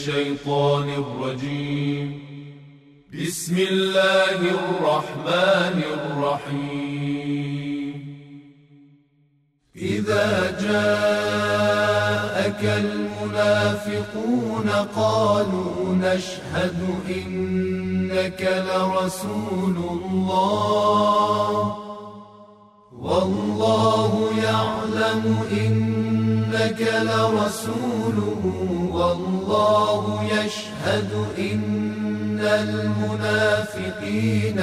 الشيطان الرجيم. بسم الله الرحمن الرحيم. إذا جاءك المنافقون قالوا نشهد إنك لرسول الله والله يعلم إنك لرسوله والله يشهد إن المنافقين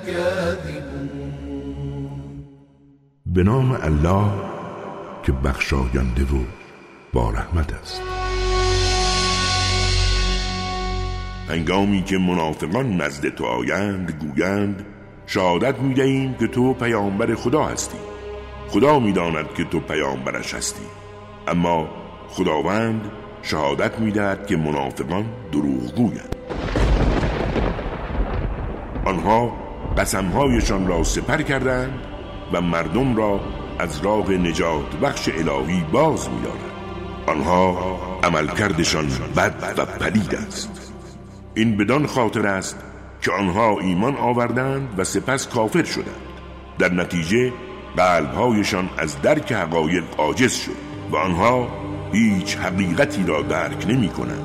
لكاذبون. به نام الله که بخشاینده و با رحمت است. هنگامی که منافقان نزد تو آیند گویند شهادت می‌دهیم که تو پیامبر خدا هستی. خدا می‌داند که تو پیامبرش هستی، اما خداوند شهادت می‌دهد که منافقان دروغگویند. آنها قسم‌هایشان را سپر کردند و مردم را از راه نجات بخش الهی باز می‌دارند. آنها عملکردشان بد و پلید است. این بدان خاطر است که آنها ایمان آوردند و سپس کافر شدند. در نتیجه قلب‌هایشان از درک حقایق عاجز شد و آنها هیچ حقیقتی را درک نمی‌کنند.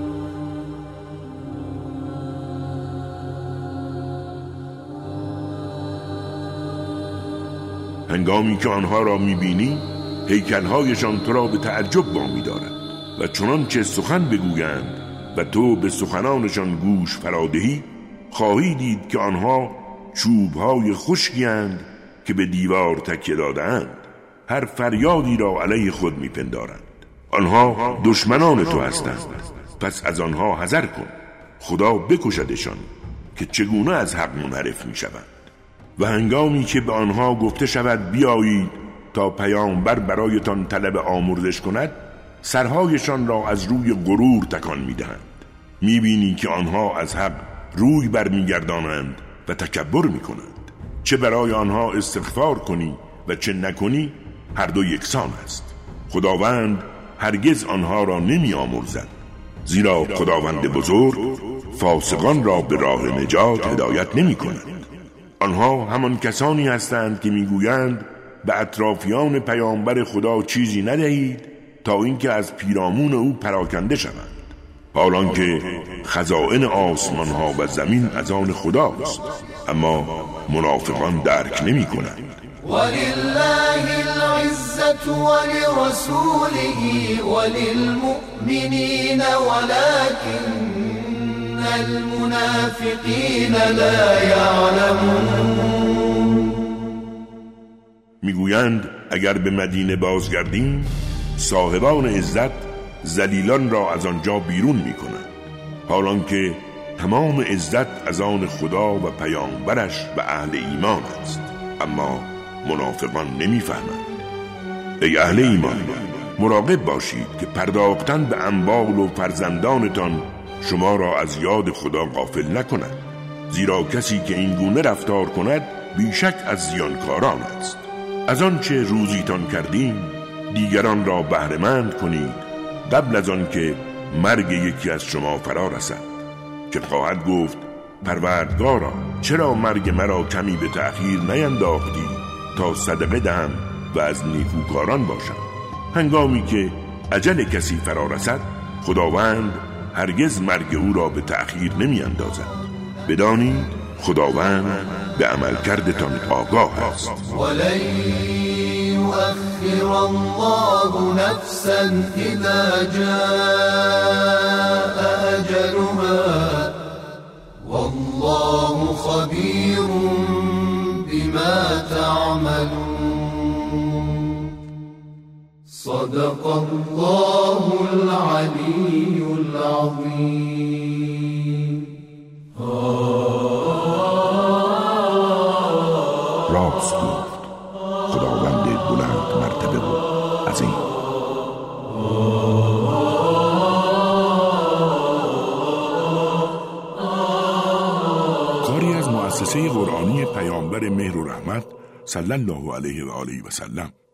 هنگامی که آنها را می‌بینی هیکل‌هایشان تو را به تعجب وامی دارد و چنانچه سخن بگویند و تو به سخنانشان گوش فرادهی خواهی دید که آنها چوب‌های خشکی‌اند که به دیوار تکیه داده‌اند. هر فریادی را علیه خود می‌پندارند. آنها دشمنان تو هستند، پس از آنها حذر کن. خدا بکشدشان که چگونه از حق منحرف می‌شوند. و هنگامی که به آنها گفته شود بیایید تا پیامبر برایتان طلب آمرزش کند، سرهایشان را از روی غرور تکان می‌دهند. می‌بینی که آنها از حق روی برمیگردانند و تکبر می‌کنند. چه برای آنها استغفار کنی و چه نکنی هر دو یکسان است. خداوند هرگز آنها را نمی‌آمرزد، زیرا خداوند بزرگ فاسقان را به راه نجات هدایت نمی‌کند. آنها همان کسانی هستند که میگویند به اطرافیان پیامبر خدا چیزی ندهید تا اینکه از پیرامون او پراکنده شوند، حالان که خزائن آسمان ها و زمین از آن خداست، اما منافقان درک نمی کنند. ولله العزة ولرسوله وللمؤمنين ولكن المنافقین لا یعلمون. میگویند اگر به مدینه بازگردیم صاحبان عزت ذلیلان را از آنجا بیرون میکنند، حالان که تمام عزت از آن خدا و پیامبرش و اهل ایمان است، اما منافقان نمیفهمند. ای اهل ایمان، مراقب باشید که پرداختن به اموال و فرزندانتان شما را از یاد خدا غافل نکند، زیرا کسی که این گونه رفتار کند بیشک از زیانکاران است. از آنچه روزیتان کردیم دیگران را بهره‌مند کنید قبل از آن که مرگ یکی از شما فرا رسد، که خواهد گفت پروردگارا چرا مرگ مرا کمی به تأخیر نینداختی تا صدقه دهم و از نیکوکاران باشم. هنگامی که اجل کسی فرا رسد خداوند هرگز مرگ او را به تأخیر نمی اندازد. بدانید خداوند به عمل کردتان آگاه است. ولن یؤخر الله نفسا اذا جاء اجلها والله خبیر بما تعملون. صدق الله العلی العظیم. راست گفت خداوند بلند مرتبه و عظیم. کاری از مؤسسه قرآنی پیامبر مهر و رحمت صلی الله علیه و آله و سلم.